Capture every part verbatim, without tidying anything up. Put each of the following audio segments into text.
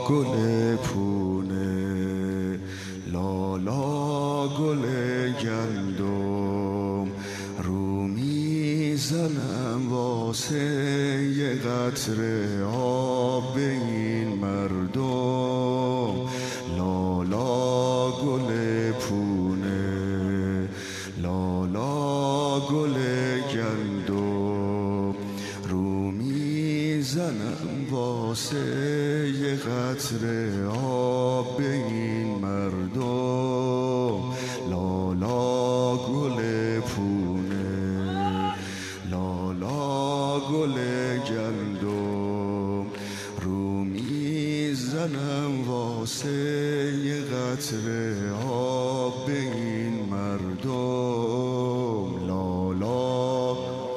گل پونه، لالا گل گندم، رو میزنم واسه یه قطره آب به این مردم. لالا گل پونه، لالا گل گندم، رو میزنم واسه یه قطره آب به این مردم. لالا گل پونه، لالا گل گندم، رو میزنم واسه یه قطره آب به این مردم. لالا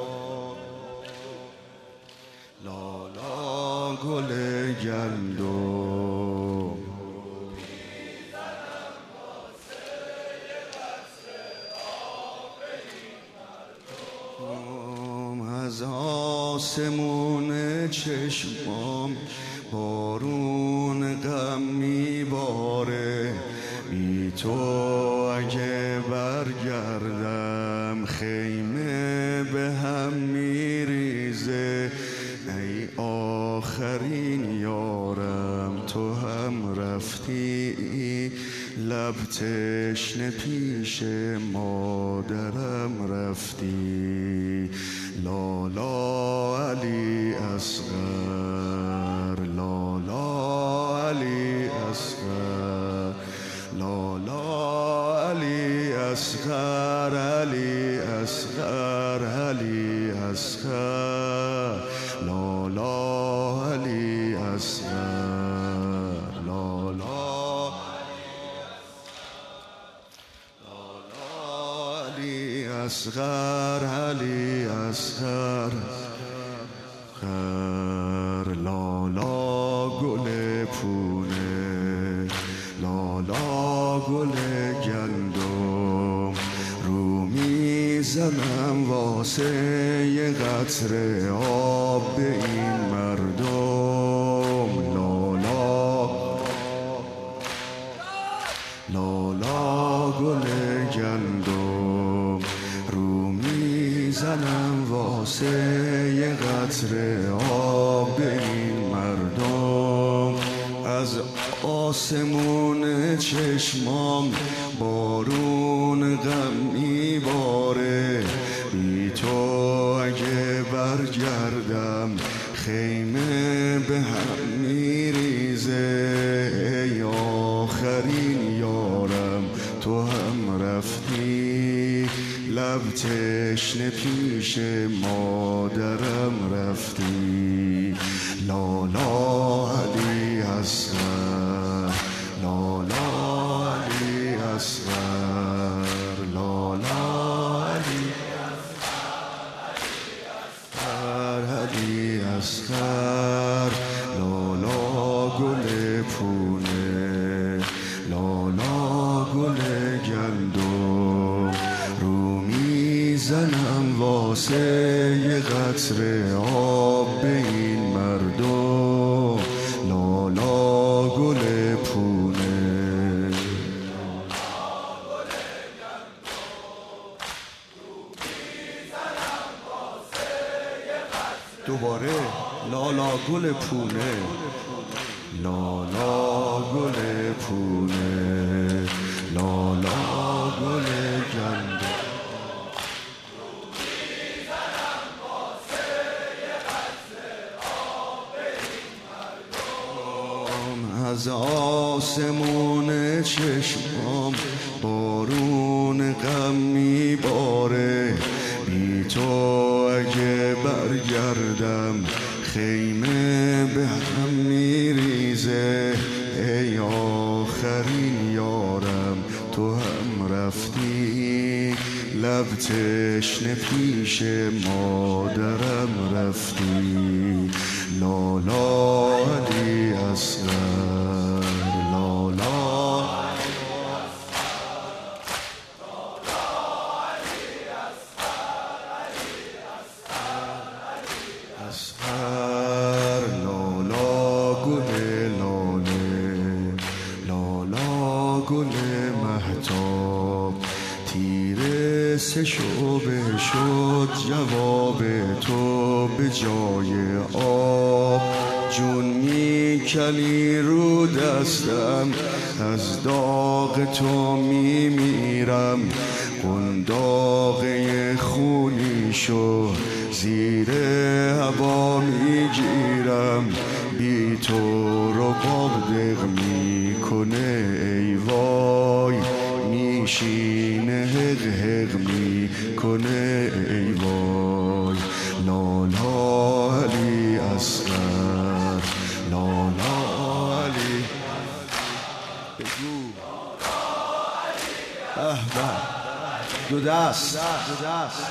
لالا گل گندم، از آسمون چشمام بارون غم میباره. بی تو اگه برگردم خیمه به هم میریزه. ای آخرین یارم تو هم رفتی، لب تشنه پیش مادرم رفتی. لالا علی اصغر، لالا علی اصغر، لالا علی اصغر، علی اصغر، علی اصغر، لالا علی اصغر، لالا علی اصغر، علی اصغر، لالا گل پونه، لالا گل گندم، رو میزنم واسه یه قطره آب به این مردم. لالا لالا گل گندم، رو میزنم واسه یه قطره آب به این مردم. از آسمون چشمام بارون غم میباره. بی تو اگه برگردم خیمه به هم میریزه. ای آخرین یارم تو هم رفتی، لب تشنه پیش مادرم رفتی. لالا علی اصغر، لالا علی اصغر، لالا علی اصغر، علی اصغر، لالا گل پونه، لالا گل گندم، رو میزنم واسه یه قطره آب به این مردم. لالا گل پونه، دوباره لالا گل پونه، لالا گل پونه، لالا گل گندم، از آسمون چشمام بارون غم میباره. بی تو اگه برگردم خیمه به هم میریزه. ای آخرین یارم تو هم رفتی، لب تشنه پیش مادرم رفتی. لالا علی اصغر، لالا اصغر، لالا گل لاله، سه شعبه شد جواب تو به جای آب. جون میکنی رو دستم از داغ تو میمیرم. قنداقه خونی شو زیر هوا میگیرم. بی تو رو بابدق میکنه ای وای. میشینه حق حق میکنه ای وای. لالا علی اصغر، لالا علی بگو به به دو دست دو دست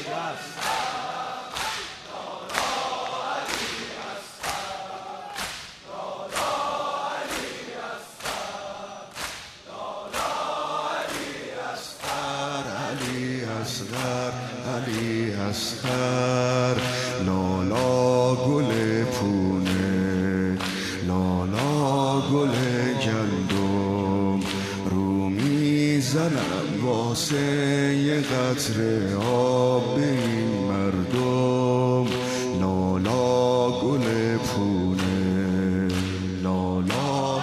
اصغر علی اصغر. لالا گل پونه، لالا گل گندم. رو میزنم واسه یه قطره آب به این مردم. لالا گل پونه، لالا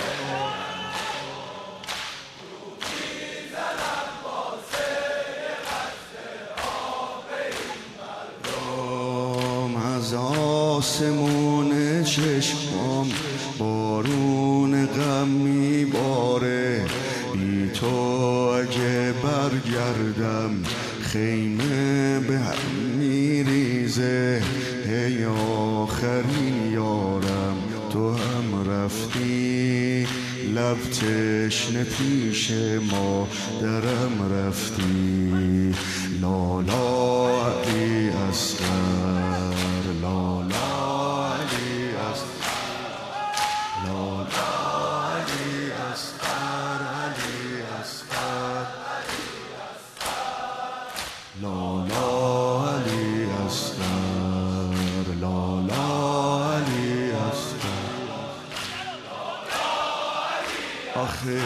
از آسمون چشمام بارون غم میباره. بی تو اگه برگردم خیمه به هم میریزه. ای آخرین یارم تو هم رفتی، لب تشنه پیش ما درم رفتی. لالا علی اصغر، لالا علی اصغر، لالا علی اصغر، علی اصغر، لالا علی اصغر، لالا علی اصغر. آخه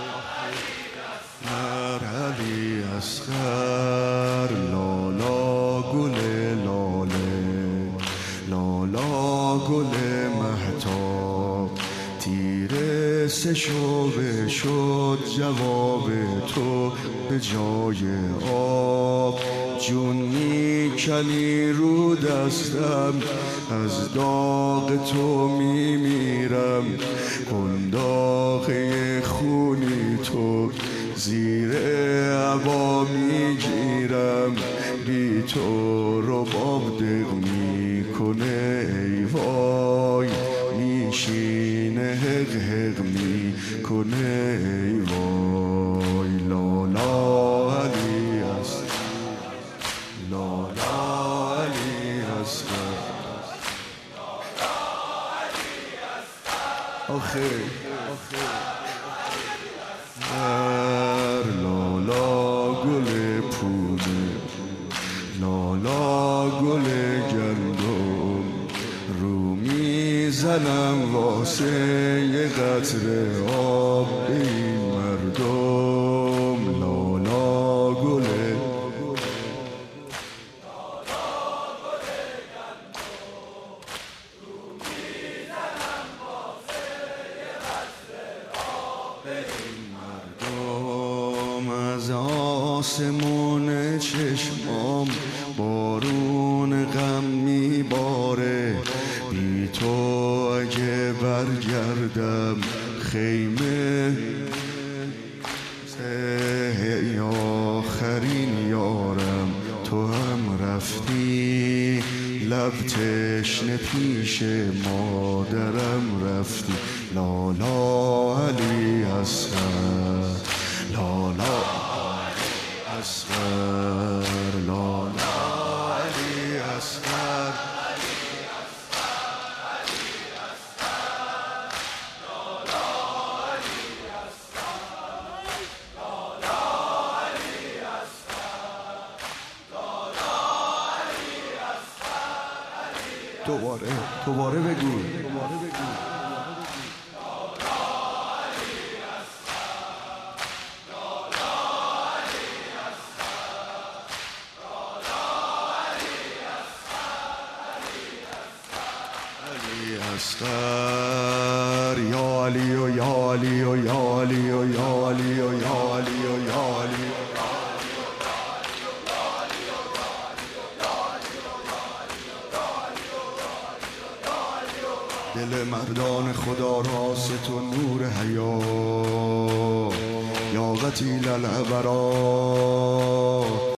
مر علی اصغر. لالا گل لاله، لالا گل مهتاب. تیر سه شعبه شد جواب تو به جای آب. جون میکنی رو دستم از داغ تو میمیرم. قنداقه خونی تو زیر هوا میگیرم. بی تو رو بابدق میکنه ای وای. میشینه حق حق میکنه ای وای. لالا علی اصغر، لالا علی اصغر. آخه لالا گل پونه، لالا گل گندم. رو میزنم واسه یه قطره آب به این مردم. لالا گل از آسمون چشمام بارون غم میباره. بی تو اگه برگردم خیمه ای آخرین یارم تو هم رفتی. لب تشنه پیش مادرم رفتی. لالا علی اصغر، لالا اصغر، لالا علی اصغر. دوباره دوباره بگو، دوباره بگو. استر یا علی و یا علی و یا علی و یا علی و یا علی و یا علی دل مردان خدا راست و نور حیا یا قتیل العبرا